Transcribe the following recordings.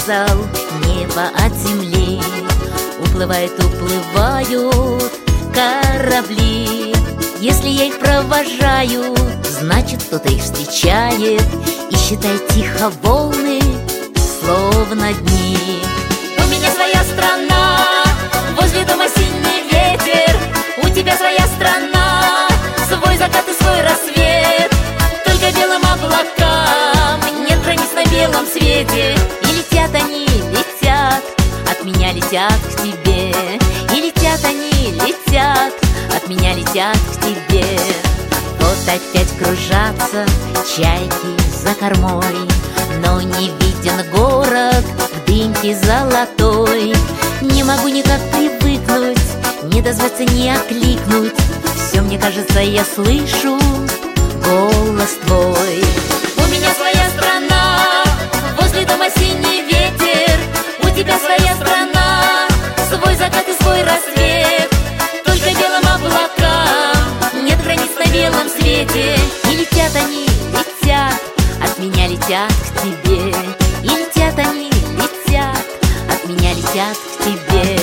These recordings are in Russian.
отрезал небо от земли. Уплывают, уплывают корабли. Если я их провожаю, значит, кто-то их встречает и считает тихо волны, словно дни. У меня своя страна, возле дома сильный ветер. У тебя своя страна, свой закат и свой рассвет. Только белым облакам нет границ на белом свете. И летят они, летят, от меня летят к тебе. И летят они, летят, от меня летят к тебе. Вот опять кружатся чайки за кормой, но не виден город в дымке золотой. Не могу никак привыкнуть, не дозваться, не окликнуть. Все, мне кажется, я слышу голос твой. У меня своя страна, возле дома синий ветер. У тебя своя страна, свой закат и свой рассвет. Только белым облакам нет границ на белом свете. И летят они, летят, от меня летят к тебе. И летят они, летят, от меня летят к тебе.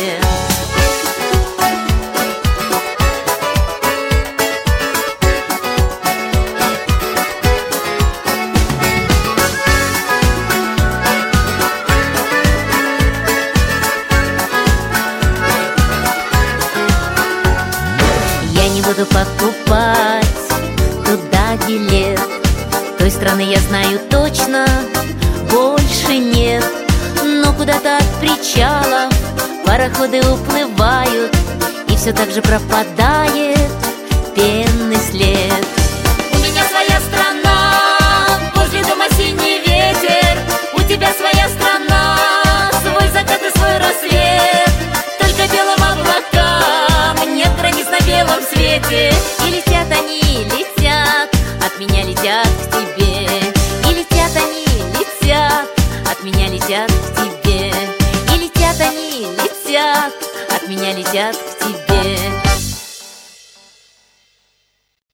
Я не буду покупать туда билет. Той страны я знаю точно, больше нет. Но куда-то от причалов пароходы уплывают, и все так же пропадает пенный след.